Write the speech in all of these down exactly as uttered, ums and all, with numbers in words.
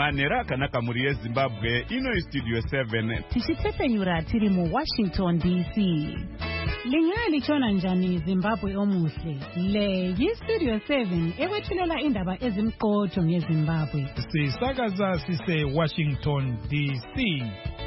manhero akanaka muri yeZimbabwe. Ino iStudio seven tichitepenyura tiri mu Washington D C. Lingali chona njani Zimbabwe omuhle. Le yiStudio seven ewethulela indaba ezimqotho ngeZimbabwe. Sisakaza sise Washington D C.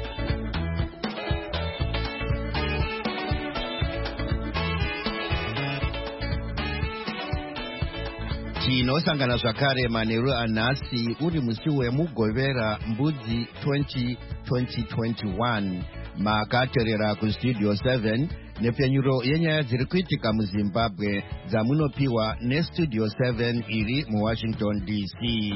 Tinosangana zvakare manheru anhasi uri musi wemugovera mbudzi twenty twenty-one makateerera kuStudio seven nepfenyuro yenyaya dziri kuitika muZimbabwe dzamunopiwa neStudio seven iri muWashington D C.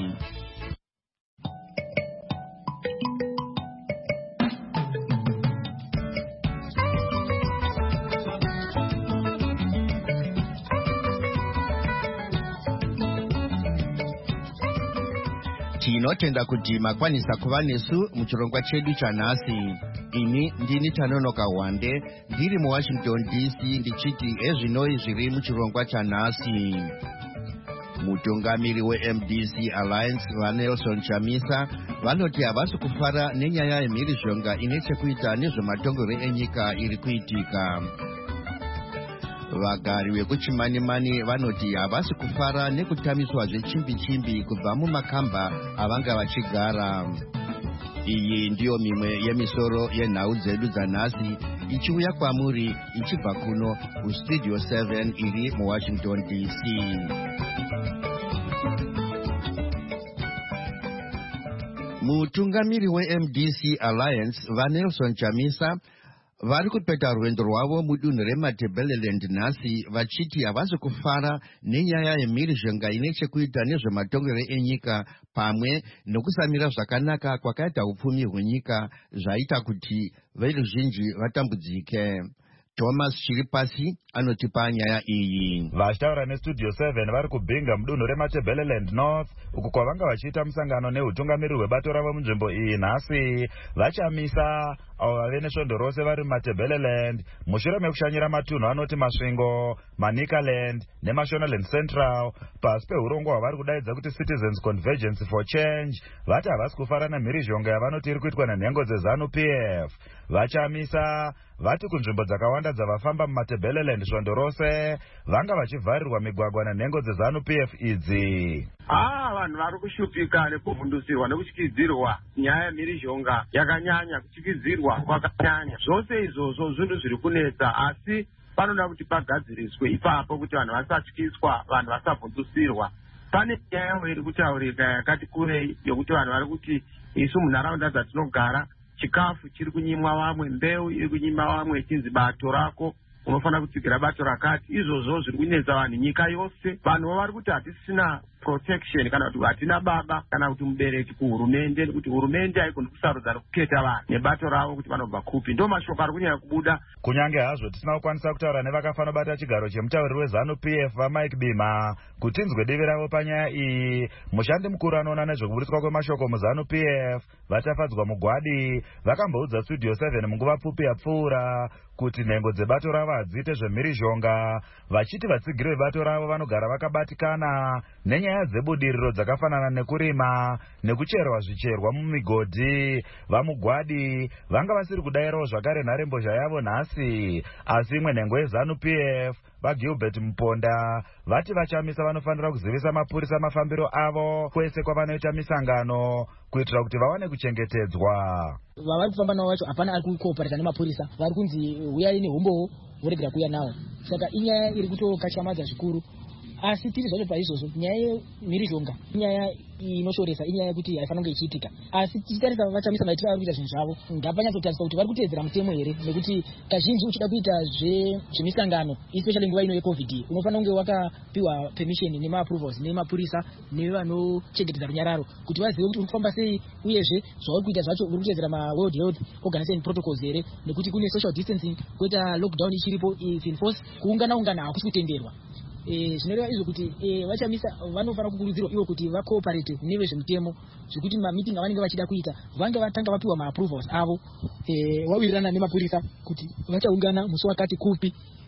Tinotenda kuti makwanisa kuva nesu muchirongwa chedu chanhasi. Ini ndini Tanonoka Wande ndiri muWashington D C ndichiti ezvinoi zviri muchirongwa chanhasi. Mutungamiri weM D C Alliance vaNelson Chamisa vanoti havasi kufara nenyaya yemhirizhonga ine chekuita nezvematongero enyika iri kuitika. Vagari vekuchimanimani vanoti havasi kufara nekutamiswa zvechimbi-chimbi kubva mumakamba avanga vachigara. Iyi ndiyo mimwe yemisoro yenhau dzedu dzanhasi ichiuya kwamuri ichibva kuno kuStudio seven iri muWashington D C. Mutungamiri weM D C Alliance vaNelson Chamisa vari kupeta rwendo rwavo mudunhu reMatabeleland nhasi vachiti havasi kufara nenyaya yemhirizhonga ine chekuita nezvematongero enyika pamwe nokusamira zvakanaka kwakaita upfumi hwenyika zvaita kuti veruzhinji vatambudzike. Thomas Chiripasi anotipa nyaya iyi. Vachitaura neStudio seven vari kubhinga mudunhu reMatabeleland North uku kwavanga vachiita musangano neutungamiri hwebato ravo munzvimbo iyi nhasi. Vachamisa avo vave nesvondo rose vari muMatabeleland mushure mekushanyira matunhu anoti Masvingo, Manicaland neMashonaland Central pasi peurongwa hwavari kudaidza kuti Citizens Convergence for Change. Vati havasi kufara nemhirizhonga yavanoti iri kuitwa nenhengo dzeZANU P F. Vachamisa vati kunzvimbo dzakawanda dzavafamba muMatabeleland svondo rose vanga vachivharirwa migwagwa nenhengo dzeZANU P F idzi. Ah, vanhu vari kushupika nekuvhundusirwa nekutyisidzirwa nyaya yemhirizhonga yakanyanya, kutyisidzirwa kwakanyanya. Zvose izvozvo zvinhu zviri kunetsa, asi panoda kuti pagadziriswe ipapo kuti vanhu vasatyiswa, vanhu vasavhundusirwa. Pane nyaya iri kutaurika yakati kurei yokuti vanhu vari kuti isu munharaunda dzatinogara chikafu chiri kunyimwa vamwe, mbeu iri kunyimwa vamwe ichinzi bato rako unofanira kutsigira bato rakati. Izvozvo zviri kunetsa vanhu nyika yose. Vanhu vari kuti hatisina protection kana kuti hatina baba kana kuti mubereki kuhurumende, nekuti hurumende haigoni kusarudza nekuketa vanhu nebato ravo kuti vanobva kupi. Ndo mashoko ari kunyanya kubuda. Kunyange hazvo tisina kukwanisa kutaura nevakafanira bata chigaro chemutauriri weZANU P F vaMike Bima kuti tinzwe divi ravo panyaya iyi. Mushandi mukuru anoona nezvekuburitswa kwemashoko muZANU P F vachafadzwa mugwadi vakamboudza Studio seven munguva pfupi yapfuura kuti nhengo dzebato ravo hadziite zvemhirizhonga, vachiti vatsigiri vebato ravo vanogara vakabatikana nenyaya dzebudiriro dzakafanana nekurima nekucherwa zvicherwa mumigodhi. Vamugwadi vanga vasiri kudayirawo zvakare nharembozha yavo nhasi, asi imwe nhengo yeZANU P F vaGilbert Muponda vati vachamisa vanofanira kuzivisa mapurisa mafambiro avo kwese kwavanoita misangano kuitira kuti vawane kuchengetedzwa. Vavari kufamba navo vacho hapana ari kukoparata nemapurisa, vari kunzi uyai nehombowo voregera kuuya nawo. Saka inyaya iri kutokashamadza zvikuru. Asi tiri zvacho paizvozvo nyaya yemhirizhonga inyaya inoshoresa, inyaya yekuti haifanira kunge ichiitika. Asi tichitarisa vachamisa maitiro vari kuita zvinhu zvavo ngapanyatsotariswa kuti vari kuteedzera mutemo here, nekuti kazhinji uchida kuita zvemisangano especially nguva ino yeCovid unofanira kunge wakapiwa permission nema-approvals nemapurisa nevanochengetedza runyararo kuti vazive kuti uri kufamba sei, uyezve zvauri kuita zvacho uri kuteedzera maWorld Health Organization protocols here, nekuti kune social distancing, koita lockdown ichiripo is in force, kuungana ungana hakusi kutenderwa. Eh, zvinoreva izvo kuti eh, vachamisa vanofanira kukurudzirwa ivo kuti vakooparate nevezvemutemo zvekuti mamiting avanenge vachida kuita vange vatanga vapiwa ma-approvals avo, eh, wawirirana nemapurisa kuti vachaungana musi wakati kupi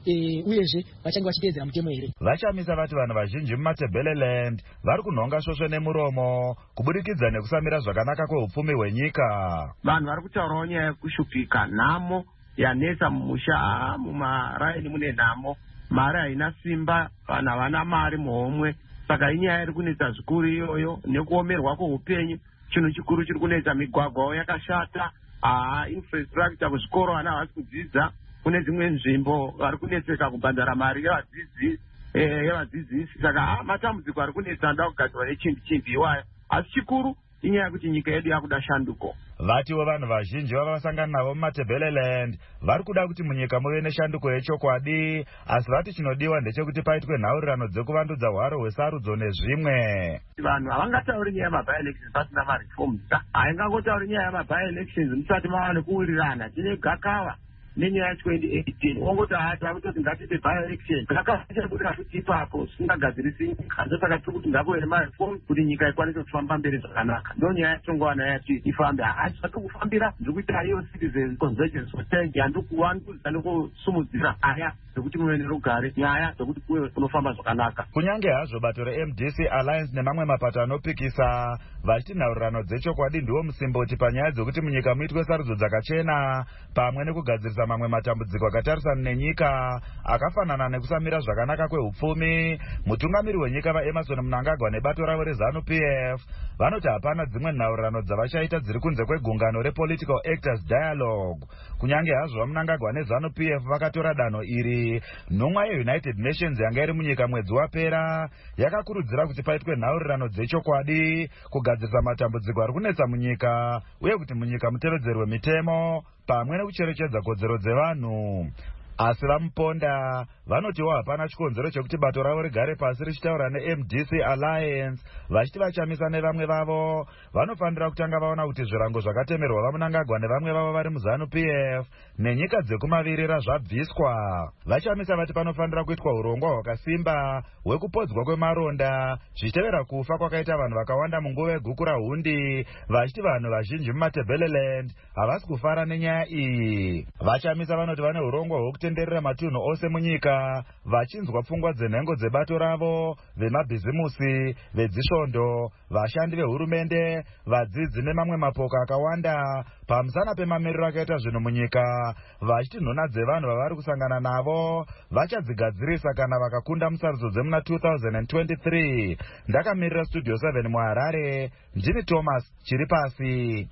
uyezve vachange vachiteedzera mutemo here. Vachamisa vati vanhu vazhinji mumaTebeleland vari kunhonga svosve nemuromo kuburikidza nekusamira zvakanaka kweupfumi hwenyika. Vanhu vari kutaurawo nyaya yekushupika, nhamo yanetsa mumusha, mumaraini mune nhamo, mari haina simba, vanhu havana mari muhomwe. Saka inyaya iri kunetsa zvikuru iyoyo, nekuomerwa kweupenyu. Chinhu chikuru chiri kunetsa, migwagwa yakashata, haa infrastructure kuzvikoro vana havasi kudzidza. Kune dzimwe nzvimbo vari kunetseka kubhadhara mari yevadzidzi yevadzidzisi. Saka matambudziko ari kunetsa anoda kugadzirwa nechimbi chimbi iwayo. Asi chikuru inyaya yekuti nyika yedu yakuda shanduko. Vatiwo vanhu vazhinji vava vasangana navo mumaTebeleland vari kuda kuti munyika muve neshanduko yechokwadi, asi vati chinodiwa ndechekuti paitwe nhaurirano dzekuvandudza hwaro hwesarudzo nezvimwe. Vanhu havangatauri nyaya yemabi-elections pasina mareforms. Haingangotauri nyaya yemabi-elections musati mava nekuwirirana. Tine gakava nenyaya ya-twenty eighteen ongoti hata kutoti ngatiite bi-election gakava futi ipapo singagadzirisi nyika. Ndosaka tiri kuti ngavave nemareform kuti nyika ikwanise kufamba mberi zvakanaka. Ndo nyaya yatingowana yati ifambe. Hati zvatiri kufambira zvekuita iyo citizen convergence society handikuwandudza nekusumudzira aya dzekuti muve nerugare, nyaya dzekuti kuve kunofamba zvakanaka. Kunyange hazvo bato re-M D C Alliance nemamwe mapato anopikisa vachiti nhaurirano dzechokwadi ndiwo musimboti panyaya dzekuti munyika muitwe sarudzo dzakachena pamwe nekugadzirisa mamwe matambudziko akatarisana nenyika akafanana nekusamira zvakanaka kweupfumi. Mutungamiri wenyika vaEmerson Mnangagwa nebato ravo reZANU P F vanoti hapana dzimwe nhaurirano dzavachaita dziri kunze kwegungano rePolitical Actors Dialogue. Kunyange hazvo Mnangagwa neZANU P F vakatora danho iri, nhumwa yeUnited Nations yanga iri munyika mwedzi wapera yakakurudzira kuti paitwe nhaurirano dzechokwadi kugadzirisa matambudziko ari kunetsa munyika uye kuti munyika mutevedzerwe mitemo pamwe nekucherechedza kodzero dzevanhu. Asi vamuponda vanotiwo hapana chikonzero chekuti bato ravo rigare pasi richitaura ne-M D C Alliance vachiti vachamisa nevamwe vavo vanofanira kutanga vaona kuti zvirango zvakatemerwa vaMnangagwa nevamwe vavo vari muZANU P F nenyika dzekumavirira zvabviswa. Vachamisa vati panofanira kuitwa urongwa hwakasimba hwekupodzwa kwemaronda zvichitevera kufa kwakaita vanhu vakawanda munguva yeguku rahundi, vachiti vanhu vazhinji mumaTebeleland havasi kufara nenyaya iyi. Vachamisa vanoti vane urongwa hwekutenderera matunhu ose munyika vachinzwa pfungwa dzenhengo dzebato ravo, vemabhizimusi, vedzisvondo, vashandi vehurumende, vadzidzi nemamwe mapoka akawanda pamusana pemamiriro akaita zvinhu munyika, vachiti nhona dzevanhu vavari kusangana navo vachadzigadzirisa kana vakakunda musarudzo dzemuna two thousand twenty-three. Ndakamirira Studio seven muHarare, ndini Thomas Chiripasi.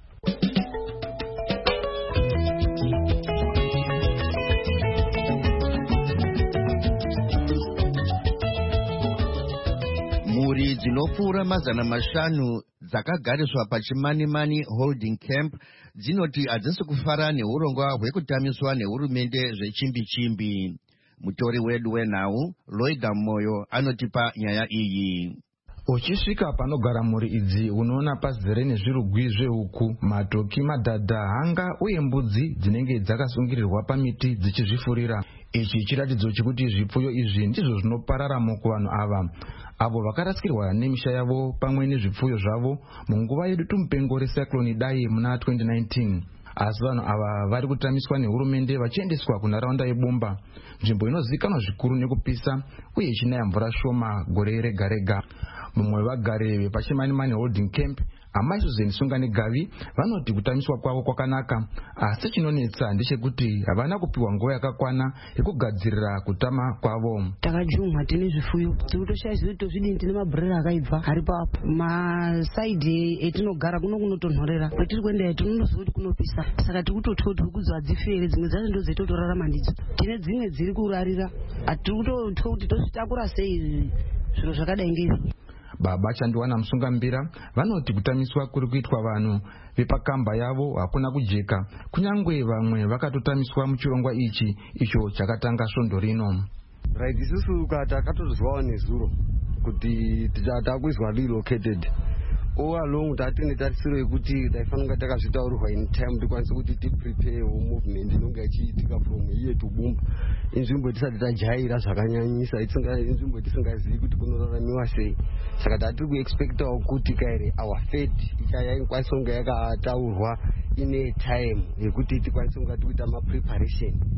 Mhuri dzinopfuura mazana mashanu dzakagariswa pachimanimani holding camp dzinoti hadzisi kufara neurongwa hwekutamiswa nehurumende zvechimbi-chimbi. Mutori wedu wenhau Loida Moyo anotipa nyaya iyi. Uchisvika panogara mhuri idzi unoona pazere nezvirugwi zvehuku, matoki, madhadha, hanga uye mbudzi dzinenge dzakasungirirwa pamiti dzichizvifurira. Ichi chiratidzo chekuti zvipfuyo izvi ndizvo zvinopararamo kuvanhu ava avo vakarasikirwa nemisha yavo pamwe nezvipfuyo zvavo munguva yedutumupengo recyclone Idai muna twenty nineteen. Asi vanhu ava vari kutamiswa nehurumende vachiendeswa kunharaunda yebomba, nzvimbo inozivikanwa zvikuru nekupisa uye ichinaya mvura shoma gore rega rega. Mumwe vagare vepachimanimani holding camp, Amai Susan Sungani Gavi, vanoti kutamiswa kwavo kwakanaka, asi chinonetsa ndechekuti havana kupiwa nguva yakakwana yekugadzirira kutama kwavo. Takajumwa tine zvifuyo tikutoshaizwa kuti tozvidini, tine mabhurera akaibva ari papo masaidhi etinogara kuno kunotonhorera, kwetiri kuenda tinonozwa kuti kunopisa, saka tikutotya kuti huku dzadzifere, dzimwe dzacho ndo dzeitotorarama ndidzo, tine dzimwe dziri kurarira, hatikutotya kuti tozvitakura sei zviro zvakadai ngezvi. Baba Chandiwana Musungambira vanoti kutamiswa kuri kuitwa vanhu vepakamba yavo hakuna kujeka, kunyangwe vamwe vakatotamiswa muchirongwa ichi icho chakatanga svondo rino. Right, isusu takatozwawo nezuro kuti takuizwa relocated all along tatine tarisiro yekuti taifanira takazvitaurirwa in time tikwanise kuti tiprepare movement inonga ichiitika from here to Bumba, inzvimbo tisati tajaira zvakanyanyisa, inzvimbo tisingazivi kuti kunoraramiwa sei. Saka tatiri kuexpectawo kuti kaire our fate ichaya ikwanise kunga yakataurwa ine time yekuti tikwanise kunga tikuita mapreparation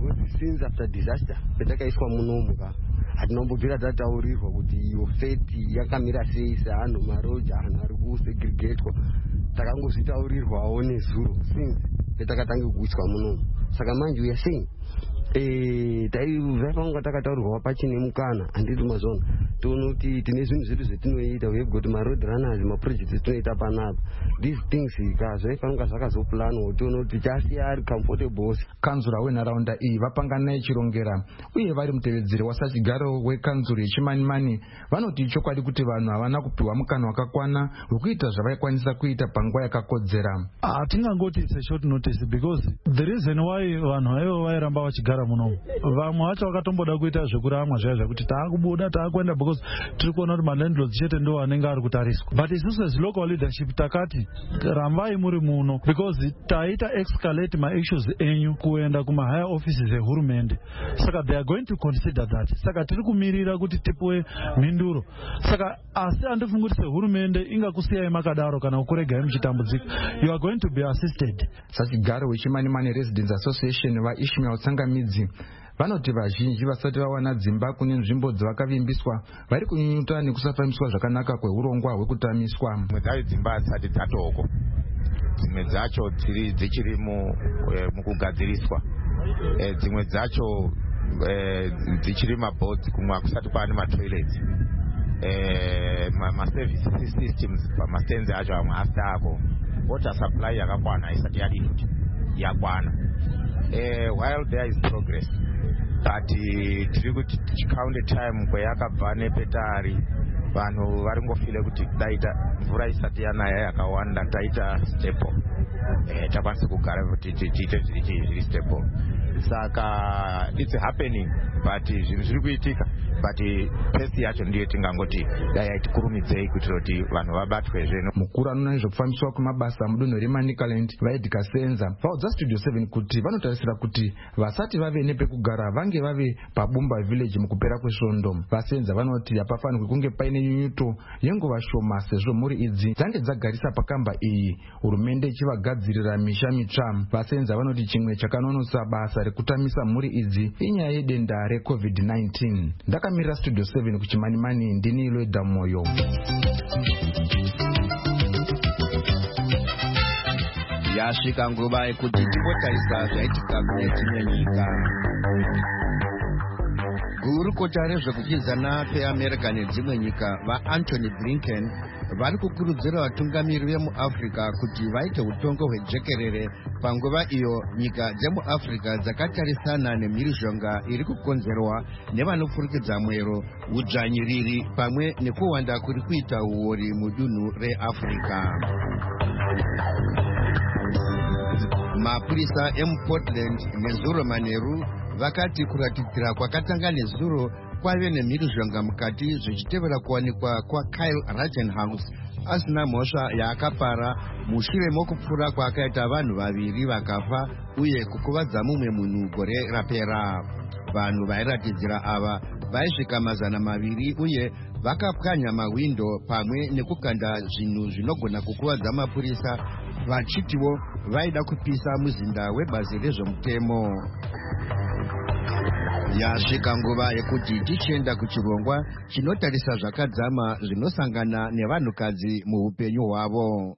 because since after disaster petakaiswa munomuka hatinombobvira tataurirwa kuti iyo feti yakamira sei seanhu maroja anhu ari kusegregatwa takangozvitaurirwawo nezuro since petakatange kuiswa munomu saka manje uya sei eh taivanga takataurirwa pachine mukana handiti mazona toona kuti tine zvinhu zvedu zvetinoita we got my road runners ma projects etinoita panapa these things ikazvaifanga zvakazoplanwa toona kuti tichasiya ari comfortable. Kanzura wenharaunda iyi vapangana ichirongera uye vari mutevedzeri wasachigaro wekanzuro yechimanimani vanoti chokwadi kuti vanhu havana kupiwa mukana wakakwana wekuita zvavaikwanisa kuita panguva yakakodzera. Hatingangoti it's a short notice because the reason why vanhu aivo vairamba vachigara munomu vamwe vacho vakatomboda kuita zvekuramwa zvaya zvakuti taakubuda taakuenda because tiri kuona kuti malandlords chete ndo vanenge ari kutariswa, but isusu as local leadership takati rambai muri muno because taita escalate ma issues enyu kuenda kuma higher offices ehurumende, saka they are going to consider that. Saka tiri kumirira kuti tipuwe mhinduro. Saka asi andifunga kuti sehurumende ingakusiyai makadaro kana kukuregai muchitambudzika, you are going to be assisted. Sachigaro wechimanimani Residents Association vaIshmael Tsangamidzi vanoti vazhinji vasati vawana dzimba kune nzvimbo dzavakavimbiswa vari kunyunyuta nekusafambiswa zvakanaka kweurongwa hwekutamiswa. Dzimwe dzacho dzimba hadzisati dzatoko, dzimwe dzacho dzichiri mukugadziriswa, dzimwe dzacho dzichiri mabhodzi, kumwe hakusati kwaane matoilets, maservice systems pamastenzi acho amwe asati ako, water supply yakakwana haisati yadii kuti yakwana. While there is progress, but tiri kuti tichikaunde time kweyakabva nepetari vanhu vari ngofile kuti daita mvura isati yanaya yakawanda taita stable, takwanisa kugara kuti tiite zviri stable. Saka it's happening, but zvinhu zviri kuitika, but pesi yacho ndiyo tingangoti dai aitikurumidzei kuitira kuti vanhu vabatwe zveno. Mukuru anoona nezvekufambiswa kwemabasa mudunhu reManicaland vaEdgar Senza vaudza Studio seven kuti vanotarisira kuti vasati vave nepekugara vange vave paBumba village mukupera kwesvondo. Vasenza vanoti hapafanirwi kunge paine nyunyuto yenguva shoma sezvo mhuri idzi dzange dzagarisa pakamba iyi hurumende ichivagadzirira misha mitsva. Vasenza vanoti chimwe chakanonosa basa rekutamisa mhuri idzi inyaya yedenda recovid nineteen. Ndakamira Studio seven kuchimanimani ndini Lweda Moyo. Yasvika nguva yekuti timbotarisa zvaitika kune dzimwe nyika. Gurukota rezvekukwizana kweAmerica nedzimwe nyika vaAntony Blinken vari kukurudzira vatungamiri vemuAfrica kuti vaite utongo hwejekerere panguva iyo nyika dzemuAfrica dzakatarisana nemhirizhonga iri kukonzerwa nevanofurikidza mwero, udzvanyiriri pamwe nekuwanda kuri kuita uori mudunhu reAfrica. Mapurisa emuPortland nezuro manheru vakati kuratidzira kwakatanga nezuro kwave nemhirizhonga mukati zvichitevera kuwanikwa kwaKyle Rittenhouse asina mhosva yaakapara mushure mokupfura kwaakaita vanhu vaviri vakafa uye kukuvadza mumwe munhu gore rapera. Vanhu vairatidzira ava vaisvika mazana maviri uye vakapwanya mawindo pamwe nekukanda zvinhu zvinogona kukuvadza mapurisa vachitiwo vaida kupisa muzinda webazi rezvomutemo. Yasvika nguva yekuti tichienda kuchirongwa chinotarisa zvakadzama zvinosangana nevanhukadzi muupenyu hwavo.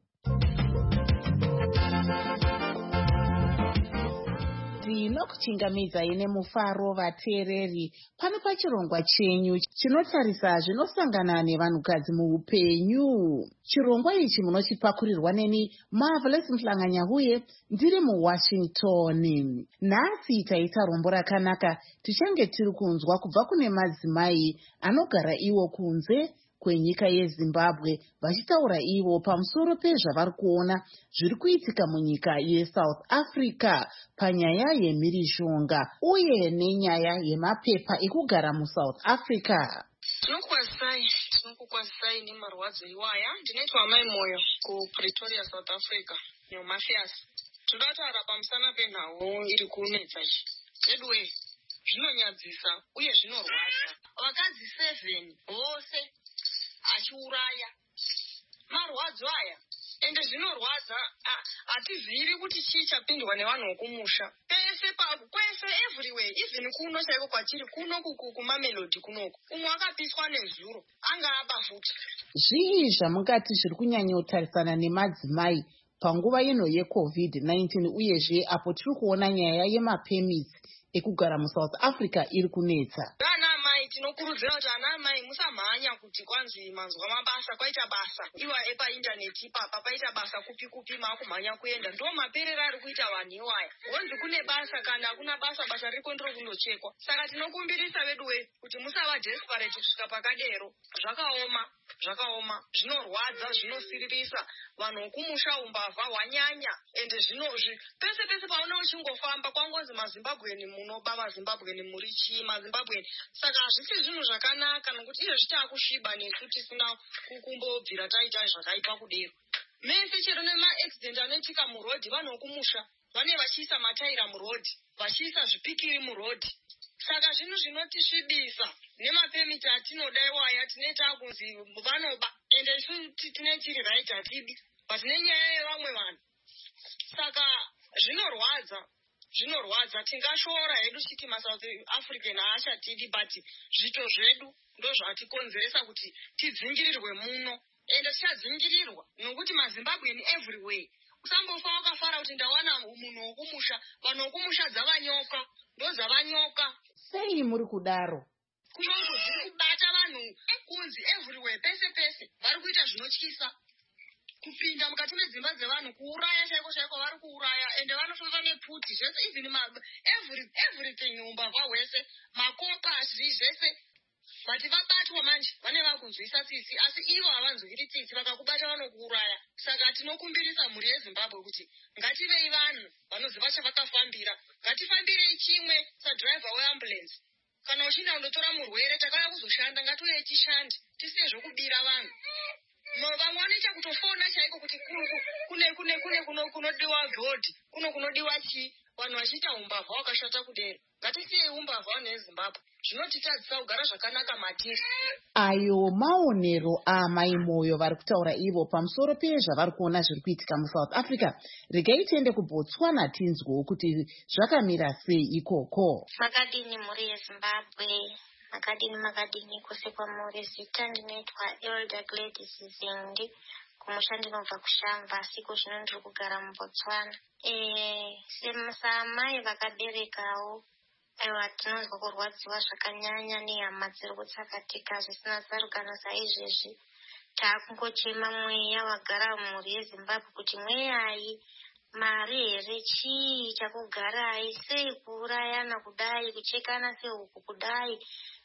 Tinokuchingamidzai nemufaro vateereri pano pachirongwa chenyu chinotarisa zvinosangana nevanhukadzi muupenyu. Chirongwa ichi munochipakurirwa neni Marvelous Mhlanganya uye ndiri muWashington. Nhasi taita rombo rakanaka tichange tiri kunzwa kubva kune madzimai anogara iwo kunze kwenyika yeZimbabwe vachitaura ivo pamusoro pezvavari kuona zviri kuitika munyika yeSouth Africa panyaya yemhirizhonga uye nenyaya yemapepa ekugara muSouth Africa. Tinokukwazisai tinokukwazisai nemarwadzo iwaya. Ndinoitwa Mai Moyo kuPretoria, South Africa, neMafias. Tinotaura pamusana penhau iri kunetsa iyi. Edway, zvinonyadzisa uye zvinorwadza. Vakadzi seven vose achiuraya. Marwadzo aya ende zvinorwadza, hatizviri kuti chii chapindwa nevanhu vokumusha. Pese pese pa kwese everywhere, even kuno chaiko kwachiri kuno kumamelodi kunoko umwe akapiswa nezuro anga aba futi. Zvii zvamungati zviri kunyanyotarisana nemadzimai panguva ino yecovid nineteen uyezve apo tiri kuona nyaya yemapemisi ekugara muSouth Africa iri kunetsa? Vana mai tinokurudzira kuti ana mai musamhanya kuti kwanzi manzwa mabasa kwaita basa iwa epa internet ipapa paita basa kupi kupi makumhanya kuenda ndo maperera ari kuita vanhu iwaya. Wonzi kune basa kana hakuna basa basa riko ndiro kundochekwa. Saka tinokumbirisa vedu we kuti musava desperate kusvika pakadero. Zvakaoma zvakaoma zvinorwadza zvinosiririsa vanhu vokumusha umbavha hwanyanya ende zvinozvi pese pese paona uchingofamba kwangonzi mazimbabweni munoba mazimbabweni muri chii mazimbabweni. Saka hazvisi zvinhu zvakanaka nokuti izvo zvitaakusviba nesu tisina kukumbobvira taita zvakaipa kudero. Mese chero nemaaccident anoitika murodhi vanhu vokumusha vane vachiisa mataira murodhi vachiisa zvipikiri murodhi. Saka zvinhu zvinotisvibisa nemapemiti atinoda iwaya tineta kunzi vanoba ende isu tine tiri right hatidi but nenyaya yevamwe vanhu. Saka zvinorwadza zvinorwadza tingashora hedu chiti maSouth African haachatidi but zvito zvedu ndo zvatikonzeresa kuti tidzingirirwe muno ende tichadzingirirwa nokuti mazimbabweni everywhere. Usambofa wakafara kuti ndawana munhu wokumusha vanhu vokumusha dzavanyoka ndo dzavanyoka. Sei muri kudaro? Kunongo zviri kubata vanhu kunzi everywhere pese pese vari kuita zvinotyisa kupinda mukati medzimba dzevanhu kuuraya chaiko chaiko vari kuuraya ende vanofamba nepfuti zvese even every everything umbavha hwese makombasi zvese vati vabatwa manje vane vakunzwisa tsitsi asi ivo havanzwiri tsitsi vakakubata vanokuuraya. Saka tinokumbirisa mhuri yeZimbabwe kuti ngativei vanhu vanoziva chavakafambira ngatifambirei chimwe sadriver weambulance kana uchinda kundotora murwere takauya kuzoshanda ngatiuye tishande tisiye zvokubira vanhu. Vamwe vanoita kutofona chaiko kuti kune kune kune kuno kunodiwa godhi kuno kunodiwa chii vanhu vachiita umbavha hwakashata kudero. Ngatisiyei umbavha neZimbabwe zvinotitadzisa kugara zvakanaka matiri. Ayo maonero amai Moyo vari kutaura ivo pamusoro pezvavari kuona zviri kuitika muSouth Africa. Regai tiende kuBotswana tinzwewo kuti zvakamira sei ikoko. Makadini mhuri yeZimbabwe, makadini makadini kwose kwamuri. Zita ndinoitwa Elder Gladys Zindi kumusha ndinobva kushamba siku zvino ndiri kugara muBotswana. Eh, semusamai vakaberekawo aiwa tinonzwa kurwadziwa zvakanyanya nehama dziri kutsakatika zvisina tsarukano saizvezvi. Taakungochema mweya wagara mhuri yeZimbabwe kuti mweyai mari here chii chakugarai sei kuurayana kudai kuchekana sehuku kudai.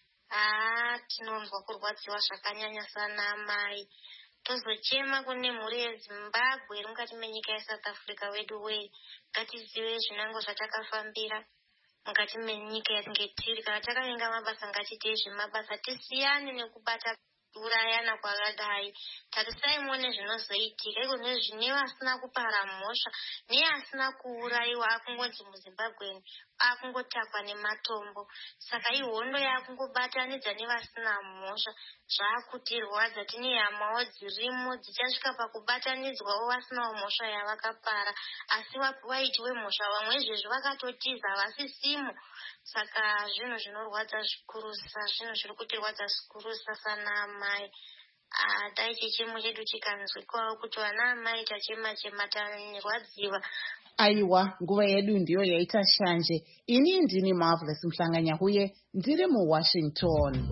Ah, tinonzwa kurwadziwa zvakanyanya sana amai. Tozochema kune mhuri yeZimbabwe iri mukati menyika yeSouth Africa wedu we ngatizive zvinango zvatakafambira mukati menyika yatinge tiri. Kana takavenga mabasa ngatiite zvemabasa tisiyane nekubata urayana kwakadai. Tarisai muone zvinozoitika iko nezvine vasina kupara mhosva neasina kuurayiwa akungonzi muZimbabwe akungotakwa nematombo. Saka ihondo yakungobatanidza nevasina mhosva zvaakutirwadza. Tine hamawo dzirimo dzichasvika pakubatanidzwawo vasinawo mhosva yavakapara asi waitiwe mhosva vamwe izvezvi vakatotiza havasisimo. Saka zvinhu zvinorwadza zvikurusa zvinhu zviri kutirwadza zvikurusa sana amai. Ah, dai chichemo chedu chikanzwikawo kuti vana amai tachema chema tanirwadziwa. Aiwa, nguva yedu ndiyo yaita shanje. Ini ndini Marvelous Mhlanganyahuye ndiri muWashington.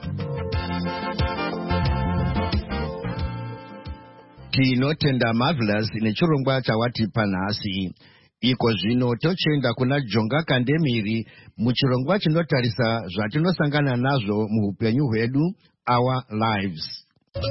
Tinotenda Marvelous nechirongwa chawatipa nhasi. Iko zvino tochenda kuna Jonga Kandemiri muchirongwa chinotarisa zvatinosangana nazvo muupenyu hwedu, Our Lives.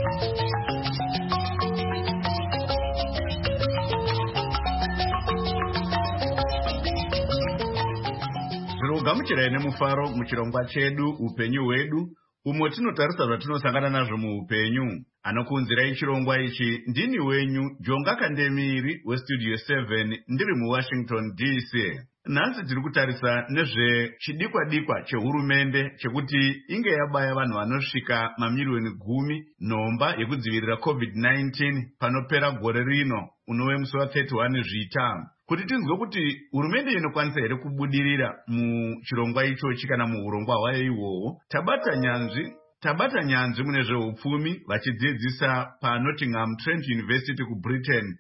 Gamuchirai nemufaro muchirongwa chedu upenyu hwedu umo tinotarisa zvatinosangana nazvo muupenyu. Anokunzirai chirongwa ichi ndini wenyu Jonga Kandemiri westudio seven ndiri muWashington D C. Nhasi tiri kutarisa nezvechidikwa dikwa chehurumende chekuti inge yabaya vanhu vanosvika mamiliyoni gumi nhomba yekudzivirira covid nineteen panopera gore rino. unove musi wa31 zvita kuti tinzwe kuti hurumende inokwanisa here kubudirira muchirongwa ichochi kana muurongwa hwayo ihwohwo. tabata nyanzvi tabata nyanzvi mune zveupfumi vachidzidzisa paNottingham Trent University kuBritain,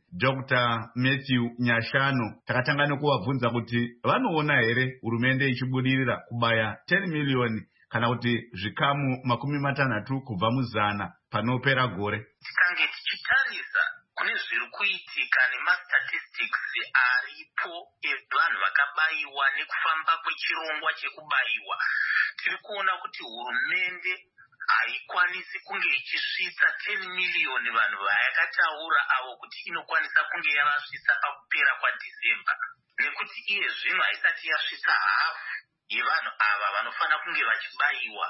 Dr Matthew Nyashano. takatanga nekuvabvunza kuti vanoona here hurumende ichibudirira kubaya ten million kana kuti zvikamu makumi matanhatu kubva muzana panopera gore. tikange tichitarisa kune zviri kuitika nemastatistics aripo evanhu vakabayiwa nekufamba kwechirongwa chekubayiwa, tiri kuona kuti hurumende haikwanisi kunge ichisvitsa ten million vanhu vayakataura avo kuti inokwanisa kunge yavasvitsa pakupera kwaDhisemba, nekuti iye zvino haisati yasvitsa hafu yevanhu ava vanofanira kunge vachibayiwa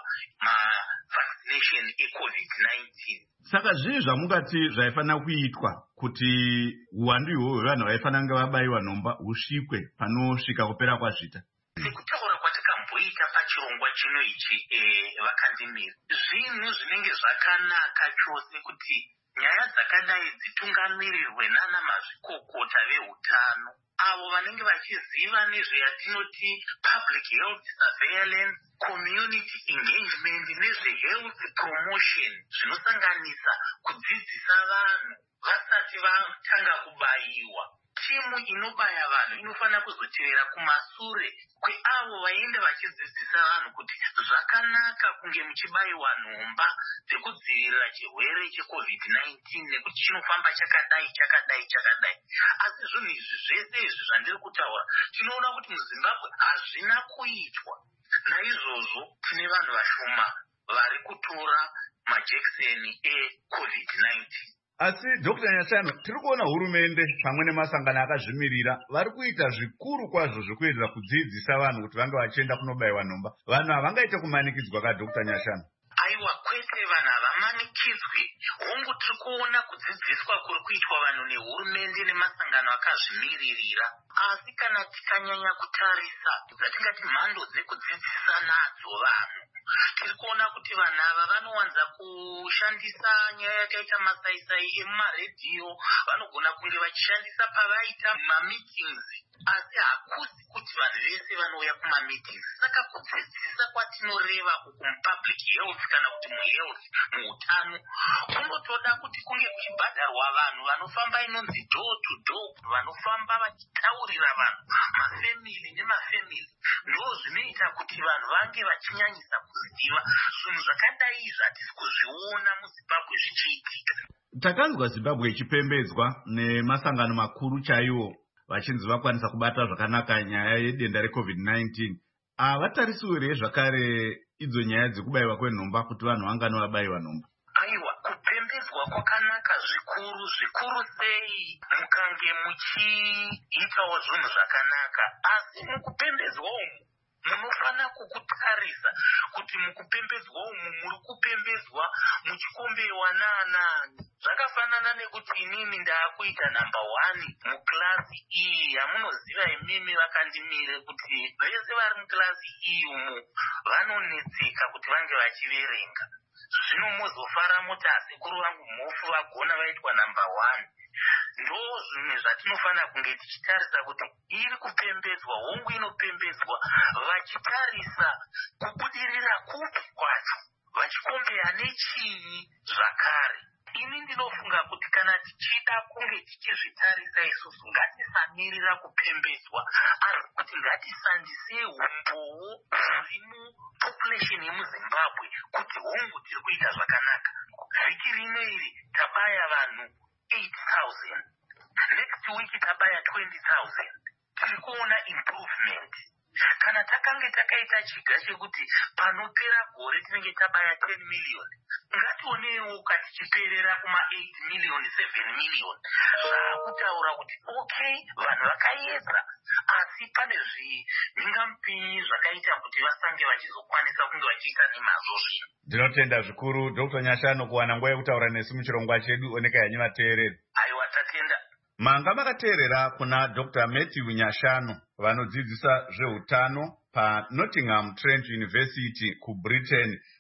mavaccination ecovid nineteen. Saka zvii zvamungati zvaifanira kuitwa kuti uwandu ihwohwo hwevanhu vaifanira kunge vabayiwa nhomba husvikwe panosvika kupera kwazvita? Sekutaura kwatakamboita pachirongwa chino ichi vakandimira, zvinhu zvinenge zvakanaka chose kuti nyaya dzakadai dzitungamirirwe nana mazvikokota veutano, avo vanenge vachiziva nezveyatinoti public health surveillance, community engagement nezvehealth promotion, zvinosanganisa kudzidzisa vanhu vasati vatanga kubayiwa. Timu inobaya vanhu inofanira kuzotevera kumasure kweavo vaenda vachidzidzisa vanhu kuti zvakanaka kunge muchibayiwa nhomba dzekudzivirira chirwere checovid nineteen nekuti chinofamba chakadai chakadai chakadai. Asi zvinhu izvi zvese izvi zvandiri kutaura tinoona kuti muZimbabwe hazvina kuitwa. Naizvozvo tine vanhu vashoma vari kutora majekiseni ecovid nineteen. Asi Dr Nyashano, tiri kuona hurumende pamwe nemasangano akazvimirira vari kuita zvikuru kwazvo zvekuedza kudzidzisa vanhu kuti vange vachienda kunobayiwa nhomba. Vanhu havangaite kumanikidzwa ka Dr Nyashano? Aiwa, kwete, vanhu havamanikidzwi. Hongu tiri kuona kudzidziswa kuri kuitwa vanhu nehurumende nemasangano akazvimiririra. Asi kana tikanyanya kutarisa dzatingati mhando dzekudzidzisa nadzo vanhu, tiri kuona kuti vanhu ava vanowanza kushandisa nyaya yakaita masaisai emumaredhiyo, vanogona kunge vachishandisa pavaita mameetings, asi hakusi kuti vanhu vese vanouya kumameetings. Saka kudzidzisa kwatinoreva uku mupublic health kana kuti muhealth, muutano, kunotoda kuti kunge kuchibhadharwa vanhu vanofamba inonzi door to door, vanofamba vachitaurira vanhu, mafemili nemafemili. Ndo zvinoita kuti vanhu vange vachinyanyisa kuziva zvinhu zvakadai izvi hatisi kuzviona muZimbabwe zvichiitika. Takanzwa Zimbabwe ichipembedzwa nemasangano makuru chaiwo vachinzi vakwanisa kubata zvakanaka nyaya yedenda recovid nineteen. Avatarisiwire zvakare idzo nyaya dzekubayiwa kwenhomba kuti vanhu vangano vabayiwa nhomba? Aiwa, kupembedzwa kwakanaka zvikuru zvikuru sei mukange muchiitawo zvinhu zvakanaka, asi mukupembedzwa umu munofanira kukutarisa kuti mukupembedzwa umu muri kupembedzwa muchikombewa naanani. Zvakafanana nekuti inini ndaakuita namba one mukilasi iyi yamunoziva imimi vakandimire kuti vese vari mukilasi iyi umu vanonetseka kuti vange vachiverenga. Zvino mozofara moti asekuru vangu mhofu vagona vaitwa namba one. Ndo zvimwe zvatinofanira kunge tichitarisa kuti iri kupembedzwa, hongu inopembedzwa vachitarisa kubudirira kupi kwacho, vachikombeya nechini zvakare. Ini ndinofunga kuti kana tichida kunge tichizvitarisa isusu ngatisamirira kupembedzwa, asi kuti ngatisandise umbowo huri mupopulation yemuZimbabwe kuti hongu tiri kuita zvakanaka. Vhiki rino iri tabaya vanhu eight thousand, next week tabaya twenty thousand. Tiri kuona improvement. Kana takange takaita chiga chekuti panopera gore tinenge tabaya ten million, ngationewo katichiperera kuma eight million, seven million. Zvakutaura kuti okay, vanhu vakaedza, asi pane zvingamupinyi zvakaita kuti vasange vachizokwanisa kunge vachiita nemazvo zvino. Ndinotenda zvikuru Dr Nyashano kuwana nguva yekutaura nesu muchirongwa chedu Oneka Henyu Vateereri. Aiwa, tatenda. Manga makateerera kuna Dr Matthew Nyashano vanodzidzisa zveutano paNottingham Trent University kuBritain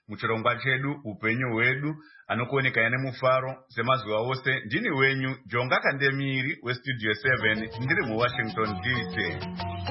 muchirongwa chedu upenyu hwedu, anokuoneka nemufaro semazuva ose. Ndini wenyu Jonga Kandemiri westudio seven, ndiri muWashington D C.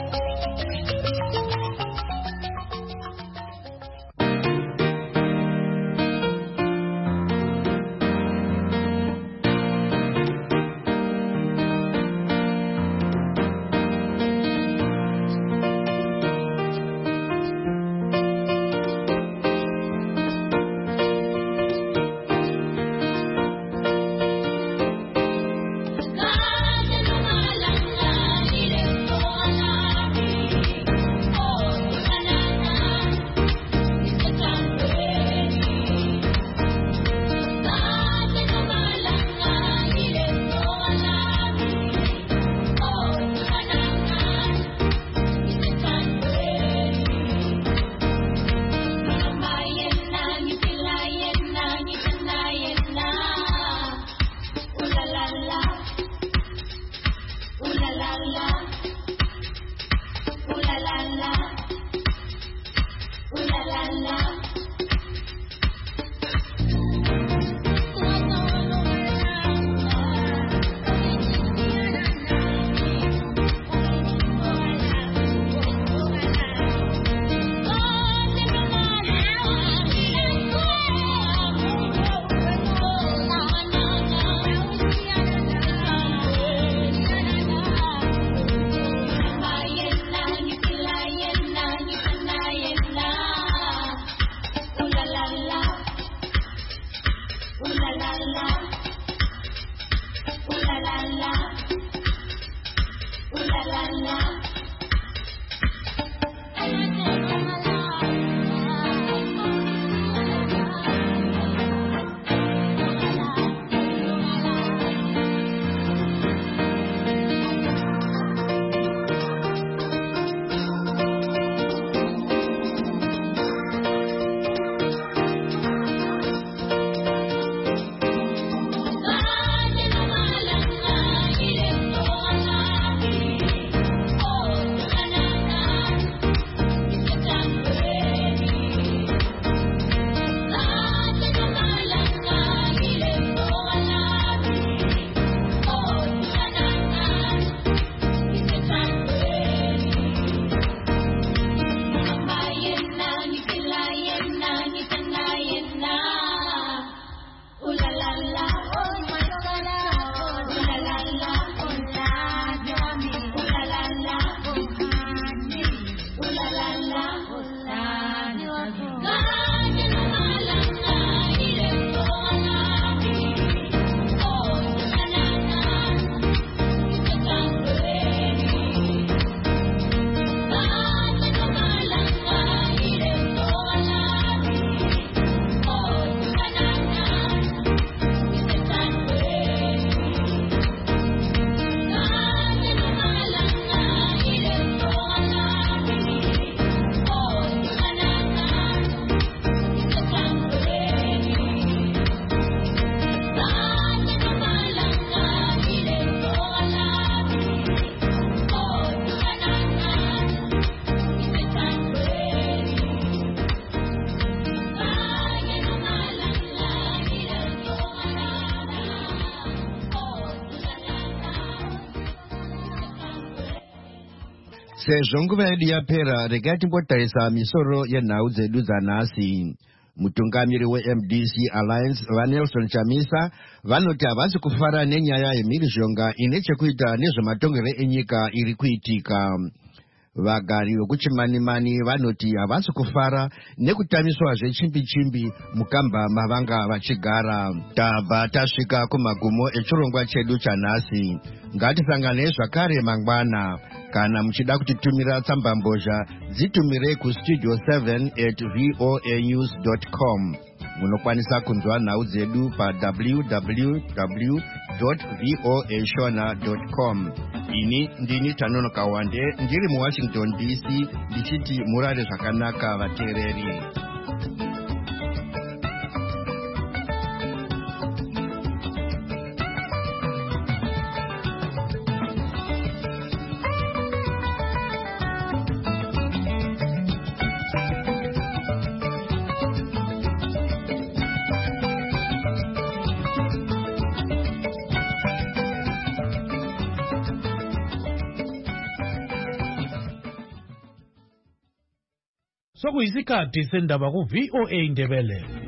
Sezvo nguva yedu yapera, regai timbotarisa misoro yenhau dzedu dzanhasi. Mutungamiri we-M D C Alliance vaNelson Chamisa vanoti havasi kufara nenyaya yemhirizhonga ine chekuita nezvematongero enyika iri kuitika. Vagari vekuchimanimani vanoti havasi kufara nekutamiswa zvechimbi-chimbi mukamba mavanga vachigara. Tabva tasvika kumagumo echirongwa chedu chanhasi. Ngatisanganei zvakare mangwana. Kana muchida kutitumira tsambambozha, dzitumirei kustudio seven at voanews dot com. Munokwanisa kunzwa nhau dzedu pa w w w dot voa shona dot com. Ini ndini Tanonoka Wande, ndiri muWashington D C, ndichiti murare zvakanaka vateereri. sokuyisikhathi sendaba ku-V O A Ndebele.